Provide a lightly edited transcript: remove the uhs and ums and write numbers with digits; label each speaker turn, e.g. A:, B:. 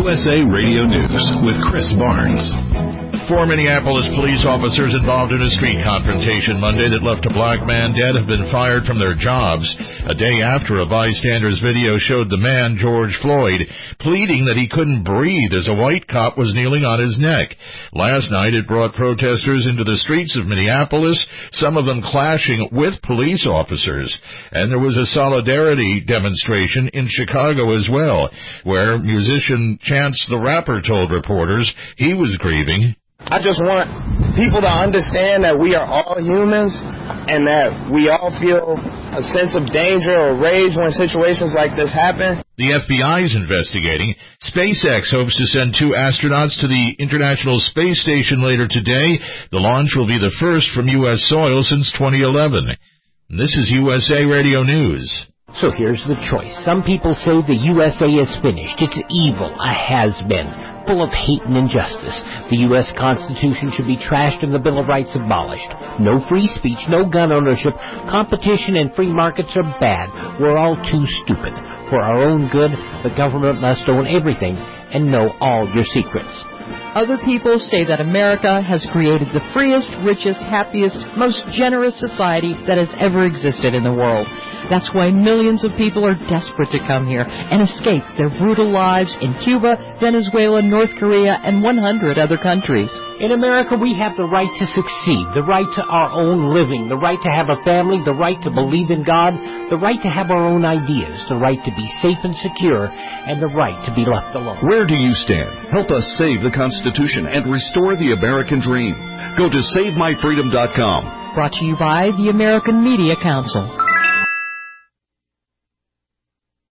A: USA Radio News with Chris Barnes.
B: 4 Minneapolis police officers involved in a street confrontation Monday that left a black man dead have been fired from their jobs a day after a bystander's video showed the man, George Floyd, pleading that he couldn't breathe as a white cop was kneeling on his neck. Last night it brought protesters into the streets of Minneapolis, some of them clashing with police officers. And there was a solidarity demonstration in Chicago as well, where musician Chance the Rapper told reporters he was grieving.
C: I just want people to understand that we are all humans and that we all feel a sense of danger or rage when situations like this happen.
B: The FBI is investigating. SpaceX hopes to send 2 astronauts to the International Space Station later today. The launch will be the first from U.S. soil since 2011. This is USA Radio News.
D: So here's the choice. Some people say the USA is finished. It's evil, a has-been, full of hate and injustice. The U.S. Constitution should be trashed and the Bill of Rights abolished. No free speech, no gun ownership. Competition and free markets are bad. We're all too stupid. For our own good, the government must own everything and know all your secrets.
E: Other people say that America has created the freest, richest, happiest, most generous society that has ever existed in the world. That's why millions of people are desperate to come here and escape their brutal lives in Cuba, Venezuela, North Korea, and 100 other countries.
D: In America, we have the right to succeed, the right to our own living, the right to have a family, the right to believe in God, the right to have our own ideas, the right to be safe and secure, and the right to be left alone.
A: Where do you stand? Help us save the Constitution and restore the American dream. Go to SaveMyFreedom.com.
E: Brought to you by the American Media Council.